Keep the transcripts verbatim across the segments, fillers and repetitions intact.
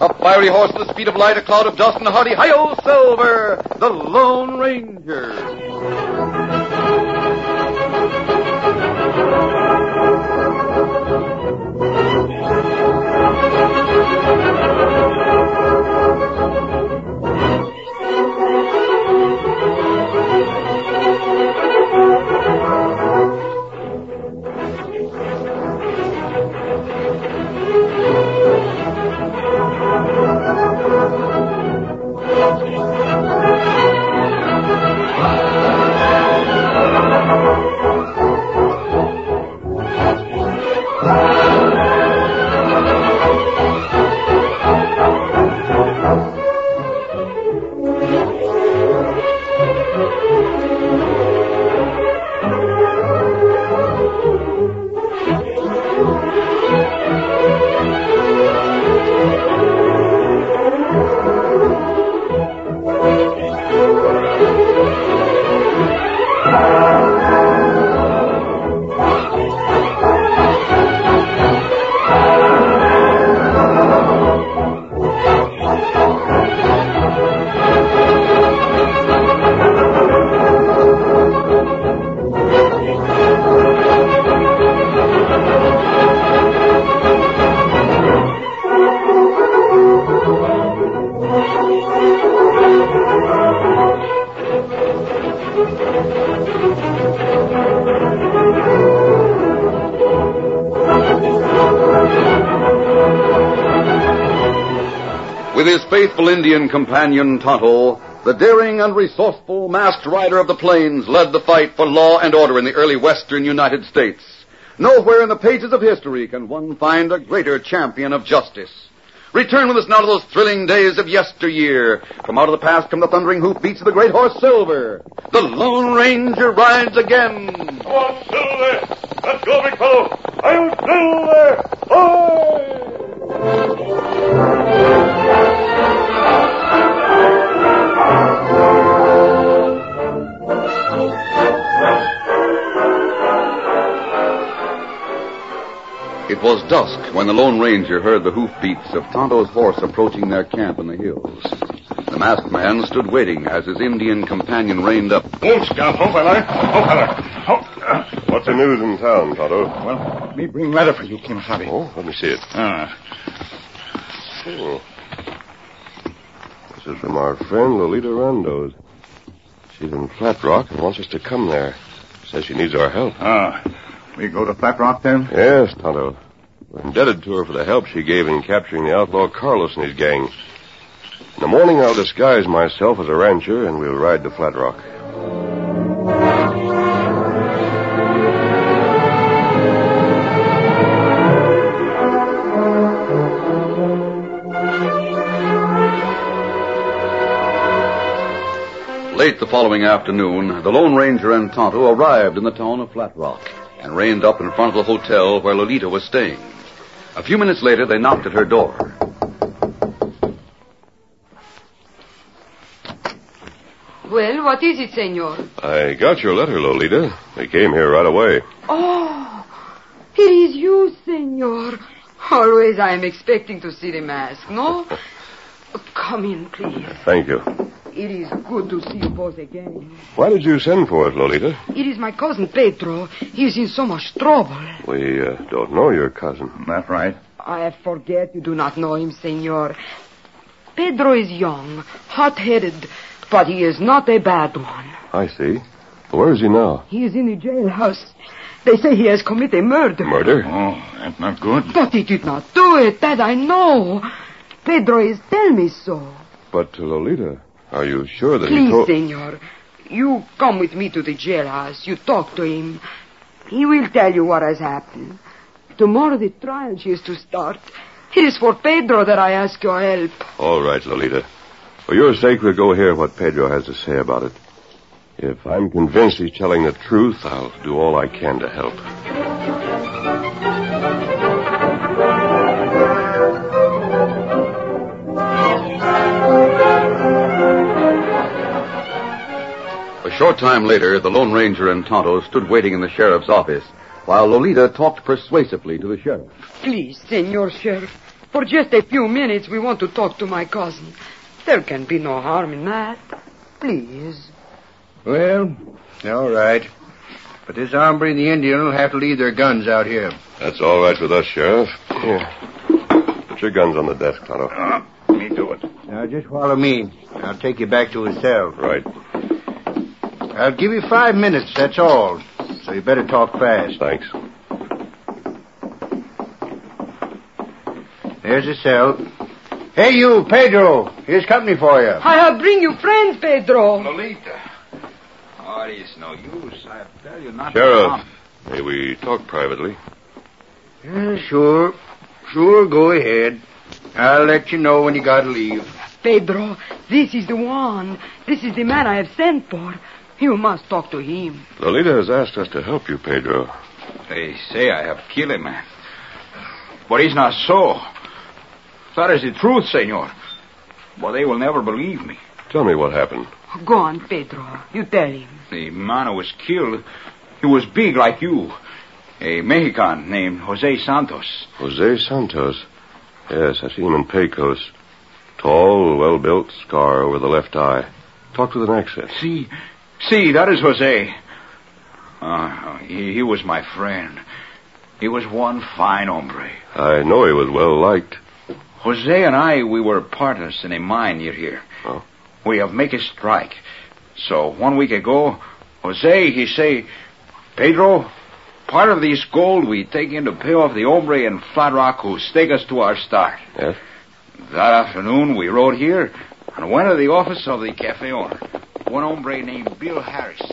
A fiery horse at the speed of light, a cloud of dust, and a hearty hi-yo Silver, the Lone Ranger. With his faithful Indian companion, Tonto, the daring and resourceful masked rider of the plains led the fight for law and order in the early western United States. Nowhere in the pages of history can one find a greater champion of justice. Return with us now to those thrilling days of yesteryear. From out of the past come the thundering hoofbeats of the great horse Silver. The Lone Ranger rides again. Come on, Silver! Let's go, big fellow! I'm Silver! Ahoy! It was dusk when the Lone Ranger heard the hoofbeats of Tonto's horse approaching their camp in the hills. The masked man stood waiting as his Indian companion reined up. Oh, Scout. Oh, fella. Oh, fella. Oh, uh, what's the news in town, Tonto? Well, me bring letter for you, Kimasabi. Oh, let me see it. Ah. Oh. This is from our friend Lolita Randos. She's in Flat Rock and wants us to come there. Says she needs our help. Ah. We go to Flat Rock, then? Yes, Tonto. We're indebted to her for the help she gave in capturing the outlaw Carlos and his gang. In the morning, I'll disguise myself as a rancher, and we'll ride to Flat Rock. Late the following afternoon, the Lone Ranger and Tonto arrived in the town of Flat Rock and reined up in front of the hotel where Lolita was staying. A few minutes later, they knocked at her door. Well, what is it, senor? I got your letter, Lolita. We came here right away. Oh, it is you, senor. Always I am expecting to see the mask, no? Come in, please. Thank you. It is good to see you both again. Why did you send for us, Lolita? It is my cousin Pedro. He is in so much trouble. We uh, don't know your cousin. That's right. I forget you do not know him, senor. Pedro is young, hot-headed, but he is not a bad one. I see. Where is he now? He is in the jailhouse. They say he has committed murder. Murder? Oh, that's not good. But he did not do it, that I know. Pedro is tell me so. But, uh, Lolita, are you sure that Please, he told... senor, you come with me to the jailhouse. You talk to him. He will tell you what has happened. Tomorrow the trial is to start. It is for Pedro that I ask your help. All right, Lolita. For your sake, we'll go hear what Pedro has to say about it. If I'm convinced he's telling the truth, I'll do all I can to help. A short time later, the Lone Ranger and Tonto stood waiting in the sheriff's office while Lolita talked persuasively to the sheriff. Please, senor sheriff, For just a few minutes, we want to talk to my cousin. There can be no harm in that. Please. Well, all right. But this hombre and the Indian will have to leave their guns out here. That's all right with us, Sheriff. Here. Put your guns on the desk, Tonto. Uh, me do it. Now, just follow me. I'll take you back to his cell. Right. I'll give you five minutes, that's all. So you better talk fast. Thanks. There's the cell. Hey, you, Pedro. Here's company for you. I have bring you friends, Pedro. Lolita. Oh, it's no use. I tell you not Sheriff, may we talk privately? Yeah, sure. Sure, go ahead. I'll let you know when you gotta leave. Pedro, this is the one. This is the man I have sent for. You must talk to him. Lolita has asked us to help you, Pedro. They say I have killed him, man. But it's not so. That is the truth, senor. But they will never believe me. Tell me what happened. Go on, Pedro. You tell him. The man who was killed, he was big like you. A Mexican named Jose Santos. Jose Santos? Yes, I see him in Pecos. Tall, well-built, scar over the left eye. Talk with an accent. See, see, that is Jose. Uh, he, he was my friend. He was one fine hombre. I know he was well-liked. Jose and I, we were partners in a mine near here. Oh? We have make a strike. So one week ago, Jose, he say, Pedro, part of this gold we take in to pay off the hombre in Flat Rock who stake us to our start. Yes? That afternoon, we rode here and went to the office of the cafe owner, one hombre named Bill Harris.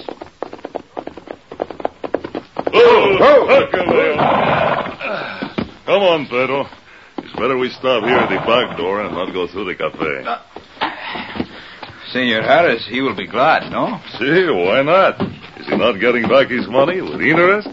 Oh, oh, oh. Come on, Pedro. It's better we stop here at the back door and not go through the cafe. Uh, Senor Harris, he will be glad, no? See, why not? Is he not getting back his money with interest?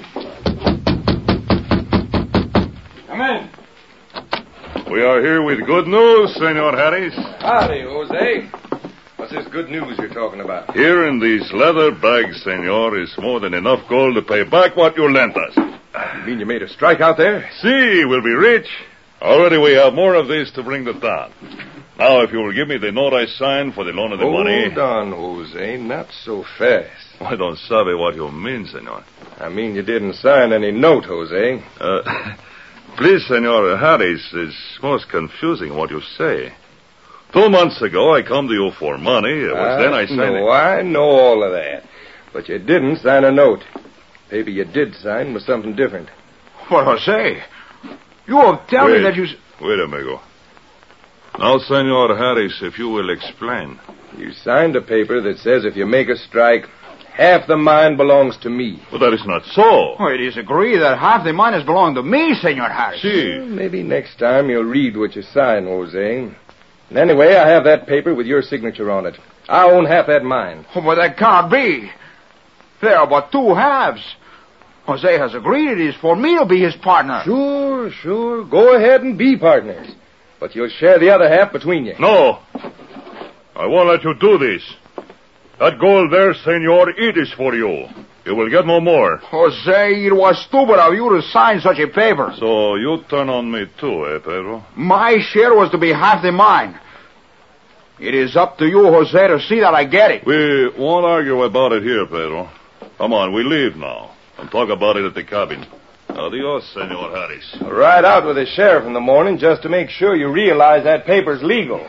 Come in. We are here with good news, Senor Harris. Howdy, Jose. What's this good news you're talking about? Here in these leather bags, Senor, is more than enough gold to pay back what you lent us. You mean you made a strike out there? See, we'll be rich. Already we have more of these to bring to town. Now, if you will give me the note I signed for the loan of the Hold money... Hold on, Jose. Not so fast. I don't sabe what you mean, Senor. I mean you didn't sign any note, Jose. Uh, please, Senor Harris, it's most confusing what you say. Two months ago, I come to you for money. It was I then I signed know, it. I know all of that. But you didn't sign a note. Maybe you did sign with something different. But Jose, you have tell wait, me that you... Wait, amigo. Now, Senor Harris, if you will explain. You signed a paper that says if you make a strike, half the mine belongs to me. But that is not so. Oh, it is agreed that half the miners belong to me, Senor Harris. See. Well, maybe next time you'll read what you sign, Jose. And anyway, I have that paper with your signature on it. I own half that mine. Oh, but that cannot be. There are but two halves. Jose has agreed it is for me to be his partner. Sure, sure. Go ahead and be partners. But you'll share the other half between you. No. I won't let you do this. That gold there, Senor, it is for you. You will get no more. Jose, it was stupid of you to sign such a paper. So you turn on me too, eh, Pedro? My share was to be half the mine. It is up to you, Jose, to see that I get it. We won't argue about it here, Pedro. Come on, we leave now. And talk about it at the cabin. Adios, Senor Harris. Ride out with the sheriff in the morning just to make sure you realize that paper's legal.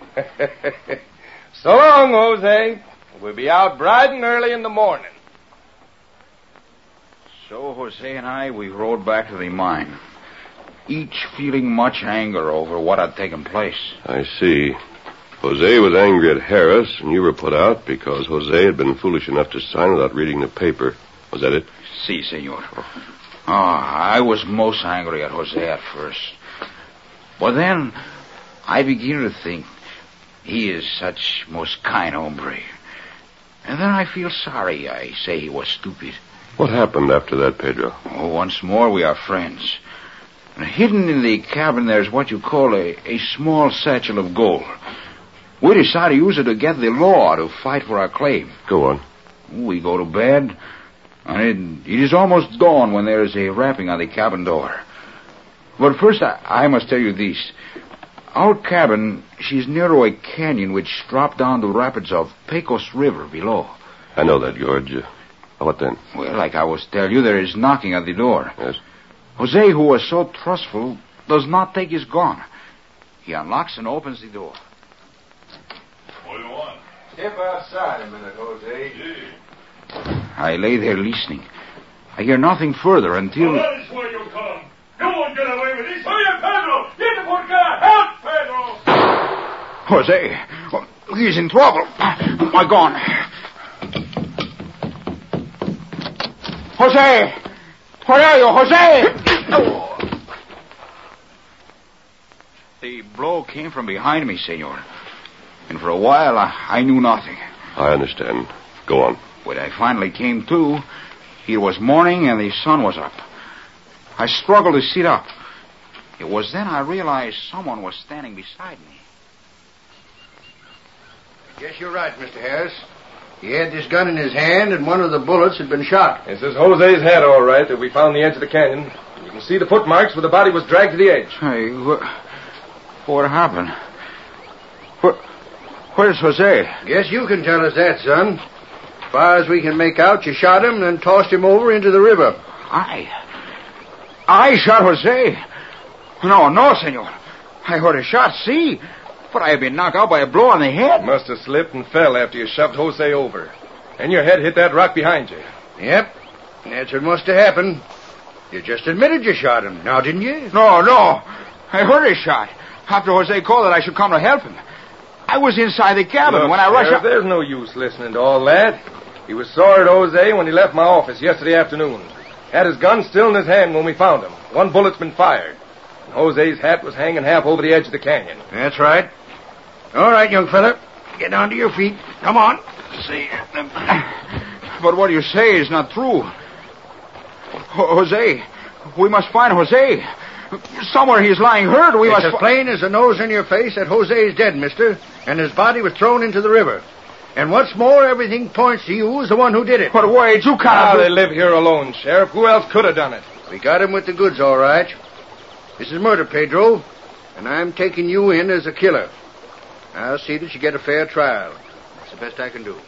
So long, Jose. We'll be out bright and early in the morning. So Jose and I, we rode back to the mine, each feeling much anger over what had taken place. I see. Jose was angry at Harris, and you were put out because Jose had been foolish enough to sign without reading the paper. Was that it? Si, senor. Oh, I was most angry at Jose at first. But then I began to think he is such most kind hombre. And then I feel sorry I say he was stupid. What happened after that, Pedro? Oh, once more we are friends. And hidden in the cabin there's what you call a, a small satchel of gold. We decide to use it to get the law to fight for our claim. Go on. We go to bed, and it, it is almost dawn when there is a rapping on the cabin door. But first, I, I must tell you this. Our cabin, she's near a canyon which dropped down the rapids of Pecos River below. I know that, George. Uh, what then? Well, like I was telling you, there is knocking at the door. Yes? Jose, who was so trustful, does not take his gun. He unlocks and opens the door. What do you want? Step outside a minute, Jose. I lay there listening. I hear nothing further until... Well, that is where you come. You won't get away with this. Oye, Pedro! Get the por acá! Help, Pedro! Jose, oh, he's in trouble. My gun. Jose! Where are you, Jose? The blow came from behind me, senor. And for a while, I, I knew nothing. I understand. Go on. When I finally came to, it was morning and the sun was up. I struggled to sit up. It was then I realized someone was standing beside me. I guess you're right, Mister Harris. He had this gun in his hand, and one of the bullets had been shot. This is Jose's head, all right, that we found the edge of the canyon. You can see the footmarks where the body was dragged to the edge. Hey, wh- what happened? Where, where's Jose? Guess you can tell us that, son. As far as we can make out, you shot him and then tossed him over into the river. I... I shot Jose. No, no, senor. I heard a shot, see? But I have been knocked out by a blow on the head. You must have slipped and fell after you shoved Jose over. And your head hit that rock behind you. Yep. That's what must have happened. You just admitted you shot him, now didn't you? No, no. I heard a shot. After Jose called that I should come to help him. I was inside the cabin Look, when I rushed Sheriff, out. There's no use listening to all that. He was sore at Jose when he left my office yesterday afternoon. Had his gun still in his hand when we found him. One bullet's been fired. And Jose's hat was hanging half over the edge of the canyon. That's right. All right, young fella. Get down to your feet. Come on. See. But what you say is not true. Ho- Jose. We must find Jose. Somewhere he's lying hurt. We It's must... as plain as the nose in your face that Jose is dead, mister. And his body was thrown into the river. And what's more, everything points to you as the one who did it. But wait, you Ah, can't... they live here alone, Sheriff. Who else could have done it? We got him with the goods, all right. This is murder, Pedro. And I'm taking you in as a killer. I'll see that you get a fair trial. That's the best I can do.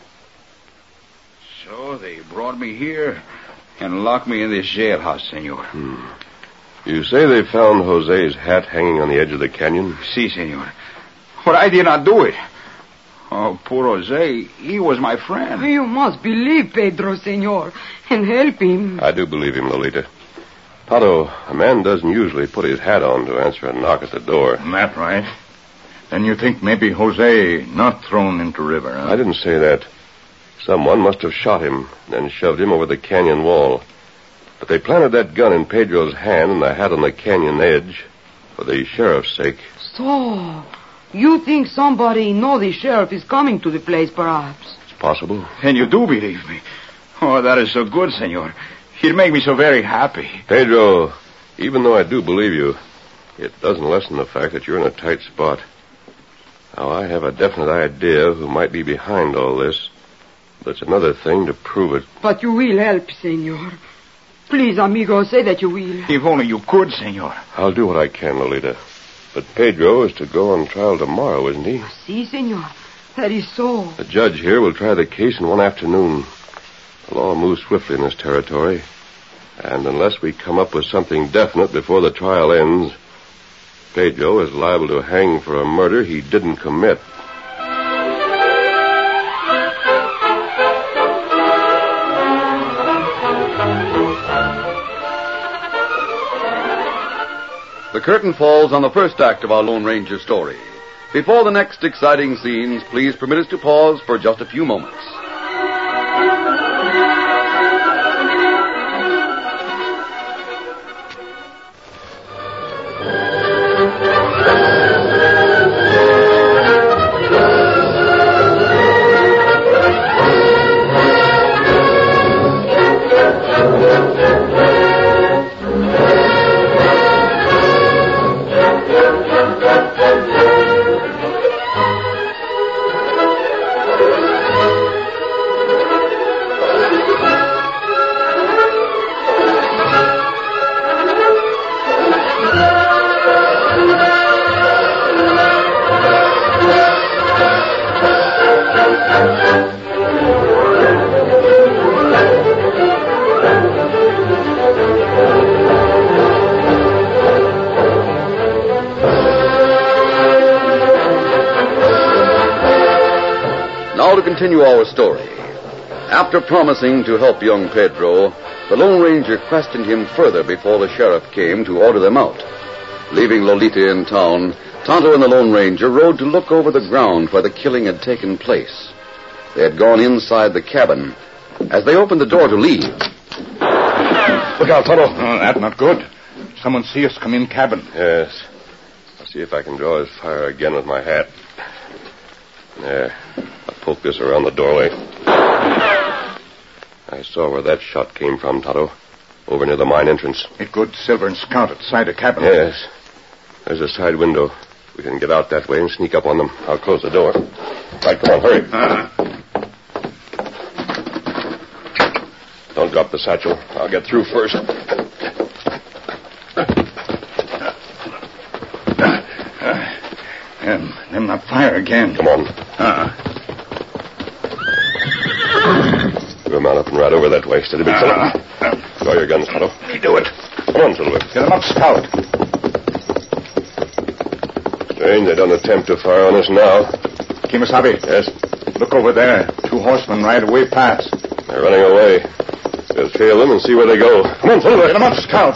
So they brought me here and locked me in this jailhouse, senor. Hmm. You say they found Jose's hat hanging on the edge of the canyon? Si, senor. But I did not do it. Oh, poor Jose. He was my friend. You must believe Pedro, senor, and help him. I do believe him, Lolita. Tonto, a man doesn't usually put his hat on to answer a knock at the door. That right? Then you think maybe Jose not thrown into river, huh? I didn't say that. Someone must have shot him, then shoved him over the canyon wall. But they planted that gun in Pedro's hand and the hat on the canyon edge for the sheriff's sake. So, you think somebody know the sheriff is coming to the place, perhaps? It's possible. And you do believe me. Oh, that is so good, senor. It make me so very happy. Pedro, even though I do believe you, it doesn't lessen the fact that you're in a tight spot. Now, I have a definite idea who might be behind all this. But it's another thing to prove it. But you will help, senor. Please, amigo, say that you will. If only you could, senor. I'll do what I can, Lolita. But Pedro is to go on trial tomorrow, isn't he? Si, senor. That is so. The judge here will try the case in one afternoon. The law moves swiftly in this territory. And unless we come up with something definite before the trial ends, Pedro is liable to hang for a murder he didn't commit. The curtain falls on the first act of our Lone Ranger story. Before the next exciting scenes, please permit us to pause for just a few moments. Now to continue our story. After promising to help young Pedro, the Lone Ranger questioned him further before the sheriff came to order them out. Leaving Lolita in town, Tonto and the Lone Ranger rode to look over the ground where the killing had taken place. They had gone inside the cabin. As they opened the door to leave... Look out, Tonto. Oh, that's not good. Someone see us come in cabin. Yes. I'll see if I can draw his fire again with my hat. There. I'll poke this around the doorway. I saw where that shot came from, Tonto. Over near the mine entrance. It good Silver and Scout outside the cabin. Yes. There's a side window. We can get out that way and sneak up on them. I'll close the door. Right, come on, hurry. Uh-huh. Don't drop the satchel. I'll get through first. Them, them not fire again. Come on. Uh-uh. We'll mount up and ride over that way. Steady, big fella. Uh-uh. Draw your guns, Tonto. You do it. Come on, Silver. Get them up, Scout. Strange they don't attempt to fire on us now. Kimasabi. Yes? Look over there. Two horsemen ride away past. They're running away. We'll trail them and see where they go. Come on, Silver. Get them up, Scout.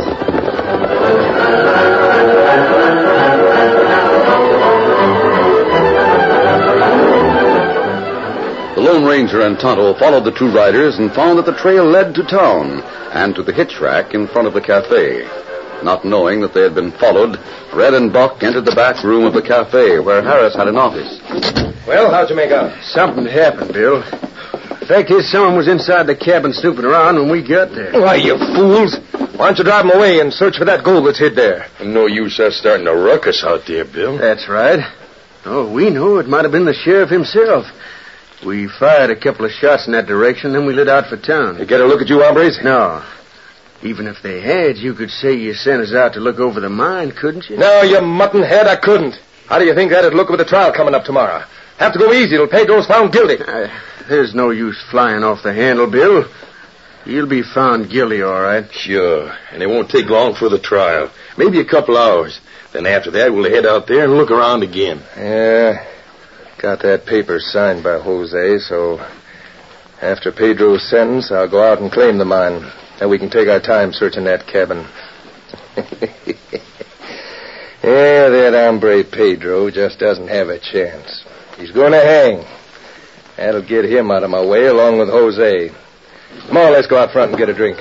The Lone Ranger and Tonto followed the two riders and found that the trail led to town and to the hitch rack in front of the cafe. Not knowing that they had been followed, Red and Buck entered the back room of the cafe where Harris had an office. Well, how'd you make out? Something happened, Bill. The fact is, someone was inside the cabin snooping around when we got there. Why, you fools. Why don't you drive them away and search for that gold that's hid there? No use us starting a ruckus out there, Bill. That's right. Oh, we know it might have been the sheriff himself. We fired a couple of shots in that direction, then we lit out for town. They get a look at you, hombres? No. Even if they had, you could say you sent us out to look over the mine, couldn't you? No, you mutton head, I couldn't. How do you think that'd look with the trial coming up tomorrow? Have to go easy till Pedro's found guilty. Uh, there's no use flying off the handle, Bill. You'll be found guilty, all right. Sure, and it won't take long for the trial. Maybe a couple hours. Then after that, we'll head out there and look around again. Yeah, got that paper signed by Jose, so after Pedro's sentence, I'll go out and claim the mine. Then we can take our time searching that cabin. Yeah, that hombre Pedro just doesn't have a chance. He's going to hang. That'll get him out of my way along with Jose. Come on, let's go out front and get a drink.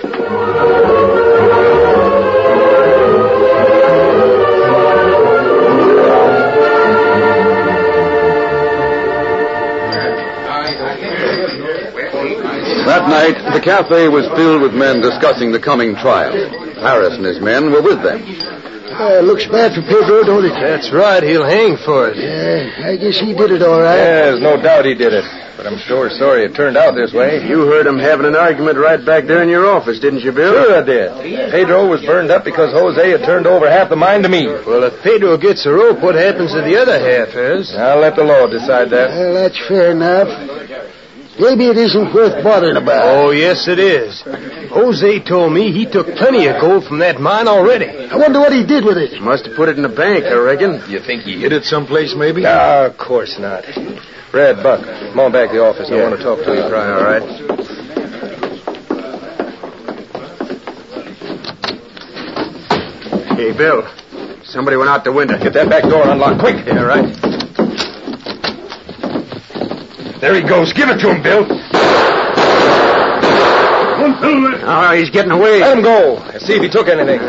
That night, the cafe was filled with men discussing the coming trial. Harris and his men were with them. Uh, looks bad for Pedro, don't it? That's right. He'll hang for it. Yeah, I guess he did it all right. Yeah, there's no doubt he did it. But I'm sure sorry it turned out this way. You heard him having an argument right back there in your office, didn't you, Bill? Sure I did. Pedro was burned up because Jose had turned over half the mine to me. Well, if Pedro gets a rope, what happens to the other half, is? I'll let the law decide that. Well, that's fair enough. Maybe it isn't worth bothering about. Oh, yes, it is. Jose told me he took plenty of gold from that mine already. I wonder what he did with it. Must have put it in the bank, I reckon. You think he hid it someplace, maybe? No, of course not. Red, Buck, come on back to the office. I want to talk to you. Right, all right. Hey, Bill. Somebody went out the window. Get that back door unlocked, quick. Yeah, right. There he goes. Give it to him, Bill. Oh, he's getting away. Let him go. Let's see if he took anything.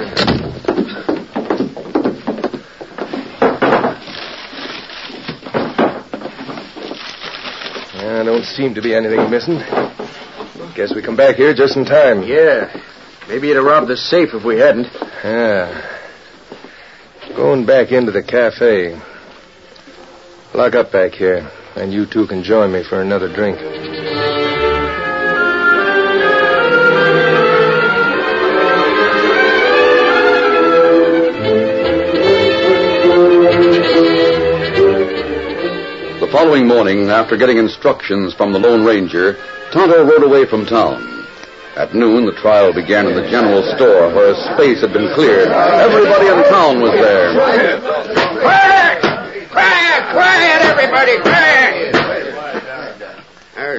Yeah, don't seem to be anything missing. Guess we come back here just in time. Yeah. Maybe he'd have robbed the safe if we hadn't. Yeah. Going back into the cafe. Lock up back here, and you two can join me for another drink. The following morning, after getting instructions from the Lone Ranger, Tonto rode away from town. At noon, the trial began in the general store where a space had been cleared. Everybody in town was there. Quiet! Quiet! Quiet, everybody! Quiet!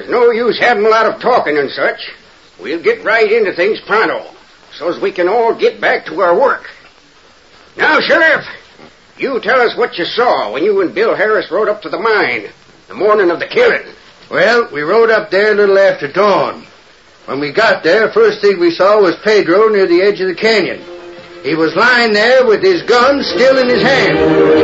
there's no use having a lot of talking and such. We'll get right into things pronto, so's we can all get back to our work. Now, Sheriff, you tell us what you saw when you and Bill Harris rode up to the mine the morning of the killing. Well, we rode up there a little after dawn. When we got there, first thing we saw was Pedro near the edge of the canyon. He was lying there with his gun still in his hand.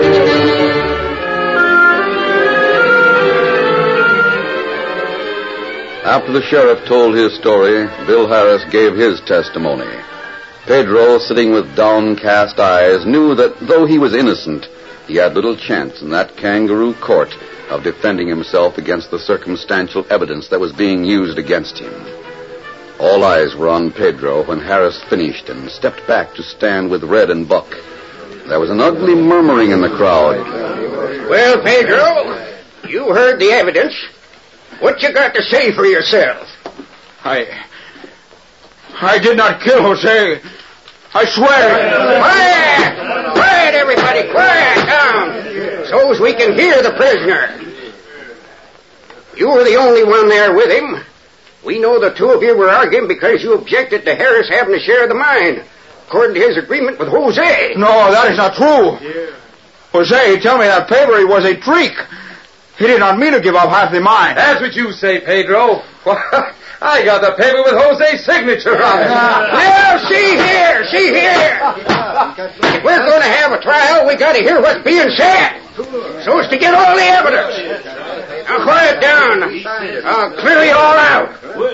After the sheriff told his story, Bill Harris gave his testimony. Pedro, sitting with downcast eyes, knew that though he was innocent, he had little chance in that kangaroo court of defending himself against the circumstantial evidence that was being used against him. All eyes were on Pedro when Harris finished and stepped back to stand with Red and Buck. There was an ugly murmuring in the crowd. Well, Pedro, you heard the evidence. What you got to say for yourself? I... I did not kill Jose. I swear. Quiet! Quiet, everybody! Quiet down! So's we can hear the prisoner. You were the only one there with him. We know the two of you were arguing because you objected to Harris having a share of the mine, according to his agreement with Jose. No, that is not true. Yeah. Jose, tell me that paper was a trick. He did not mean to give up half the mine. That's what you say, Pedro. I got the paper with Jose's signature on it. Now, see here, see here. If we're going to have a trial, we got to hear what's being said, so as to get all the evidence. Now, quiet down. I'll clear you all out.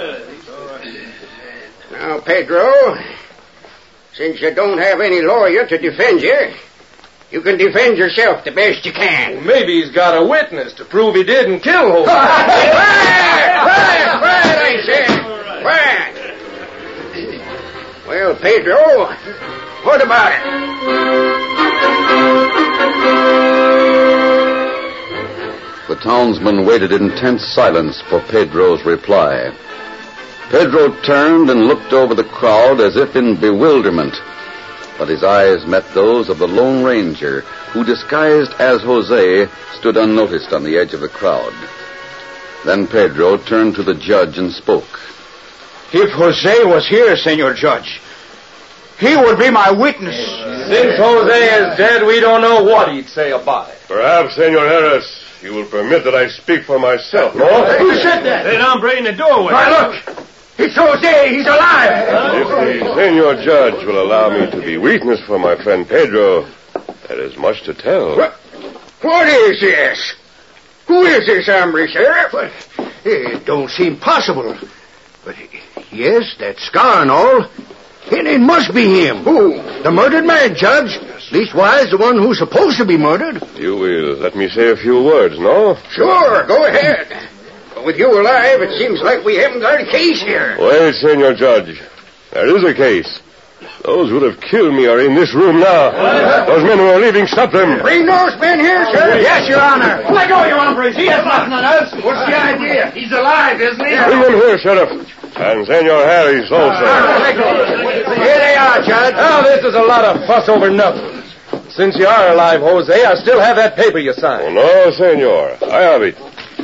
Now, Pedro, since you don't have any lawyer to defend you, you can defend yourself the best you can. Well, maybe he's got a witness to prove he didn't kill Jose. Quiet! Quiet! Quiet, I said. Quiet. Well, Pedro, what about it? The townsmen waited in tense silence for Pedro's reply. Pedro turned and looked over the crowd as if in bewilderment. But his eyes met those of the Lone Ranger, who, disguised as Jose, stood unnoticed on the edge of the crowd. Then Pedro turned to the judge and spoke. If Jose was here, Senor Judge, he would be my witness. Since Jose is dead, we don't know what he'd say about it. Perhaps, Senor Harris, you will permit that I speak for myself, no? Who said that? That hombre in the doorway. Why, look! It's Jose! He's alive! If the Senor Judge will allow me to be witness for my friend Pedro, there is much to tell. What, what is this? Who is this hombre, Sheriff? But it don't seem possible. But yes, that scar and all. It, it must be him. Who? The murdered man, Judge. Leastwise, the one who's supposed to be murdered. You will let me say a few words, no? Sure, go ahead. But with you alive, it seems like we haven't got a case here. Wait, Senor Judge. There is a case. Those who would have killed me are in this room now. Those men who are leaving, stop them. Bring those men here, sir. Yes, Your Honor. Let go, Your Honor. He has nothing on us. What's the idea? He's alive, isn't he? Bring them here, Sheriff. And Senor Harris also. Here they are, Judge. Now, this is a lot of fuss over nothing. Since you are alive, Jose, I still have that paper you signed. Oh, no, Senor. I have it.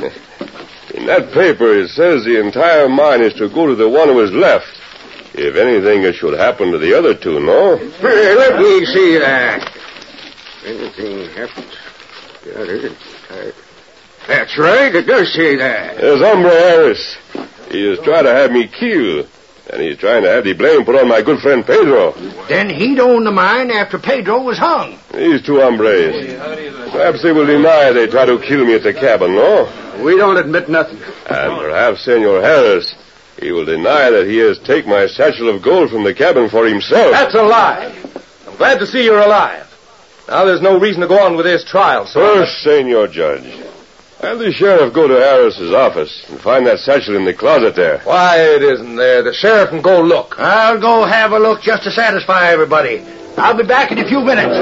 In that paper, it says the entire mine is to go to the one who is left. If anything it should happen to the other two, no? Hey, let me see that. Anything happens to the other. That's right, it does say that. There's Hombre Harris. He is trying to have me killed. And he's trying to have the blame put on my good friend Pedro. Then he'd own the mine after Pedro was hung. These two hombres. Perhaps they will deny they tried to kill me at the cabin, no? We don't admit nothing. And perhaps Senor Harris, he will deny that he has taken my satchel of gold from the cabin for himself. That's a lie. I'm glad to see you're alive. Now there's no reason to go on with this trial, so... First, Senor Judge, have the sheriff go to Harris's office and find that satchel in the closet there. Why, it isn't there. The sheriff can go look. I'll go have a look just to satisfy everybody. I'll be back in a few minutes.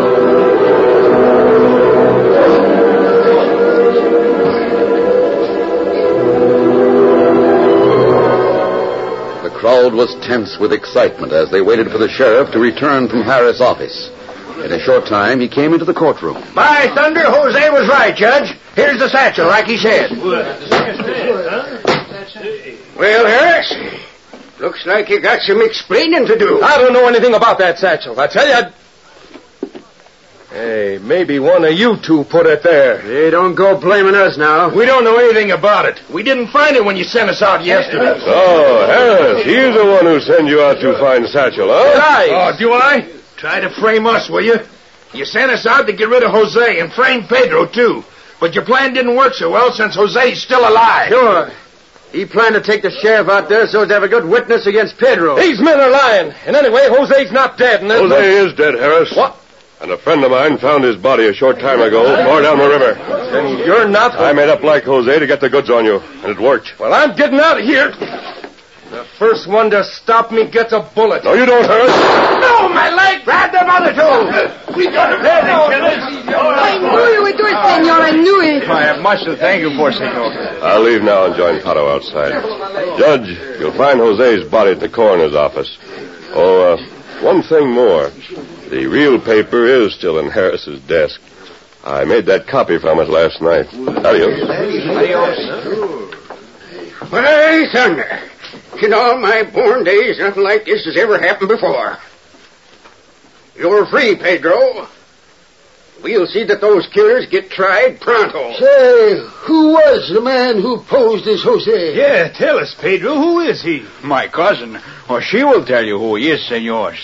The crowd was tense with excitement as they waited for the sheriff to return from Harris' office. In a short time, he came into the courtroom. By thunder, Jose was right, Judge. Here's the satchel, like he said. Well, Harris, looks like you got some explaining to do. I don't know anything about that satchel. I tell you, I'd... Hey, maybe one of you two put it there. Hey, don't go blaming us now. We don't know anything about it. We didn't find it when you sent us out yesterday. Oh, Harris, he's the one who sent you out to find Satchel, huh? Right. Oh, do I? Try to frame us, will you? You sent us out to get rid of Jose and frame Pedro, too. But your plan didn't work so well since Jose's still alive. Sure. He planned to take the sheriff out there so as to have a good witness against Pedro. These men are lying. And anyway, Jose's not dead. And Jose no... is dead, Harris. What? And a friend of mine found his body a short time ago, far down the river. Then you're not... I made up like Jose to get the goods on you, and it worked. Well, I'm getting out of here. The first one to stop me gets a bullet. No, you don't, Harris. No, my leg! Grab them other two! We got him. I knew you would do it, senor. I knew it. I have much to thank you for, senor. I'll leave now and join Tonto outside. Judge, you'll find Jose's body at the coroner's office. Oh, uh, one thing more. The real paper is still in Harris's desk. I made that copy from it last night. Adios. Adios. Why, thunder. In all my born days, nothing like this has ever happened before. You're free, Pedro. We'll see that those killers get tried pronto. Say, who was the man who posed as Jose? Yeah, tell us, Pedro. Who is he? My cousin. Or she will tell you who he is, senors.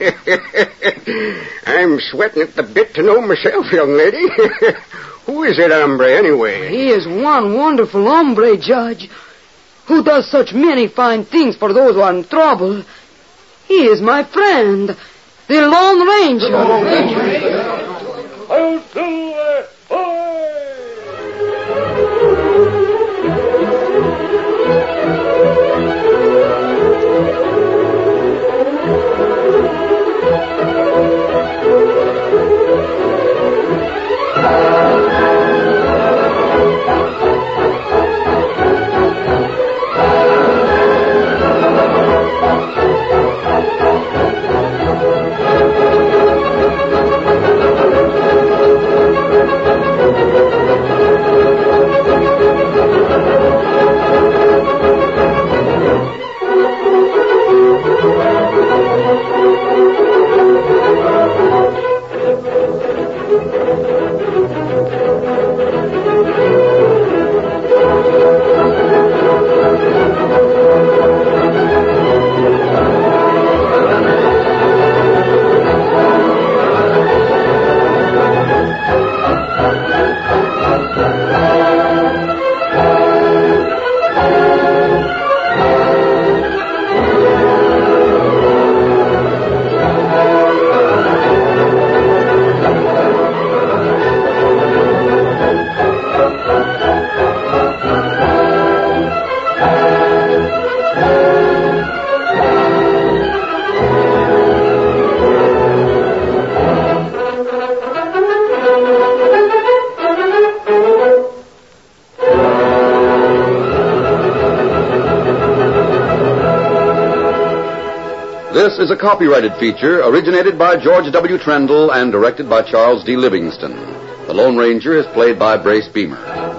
I'm sweating at the bit to know myself, young lady. Who is that hombre, anyway? He is one wonderful hombre, Judge, who does such many fine things for those who are in trouble. He is my friend, the Lone Ranger. This is a copyrighted feature originated by George W. Trendle and directed by Charles D. Livingston. The Lone Ranger is played by Brace Beamer.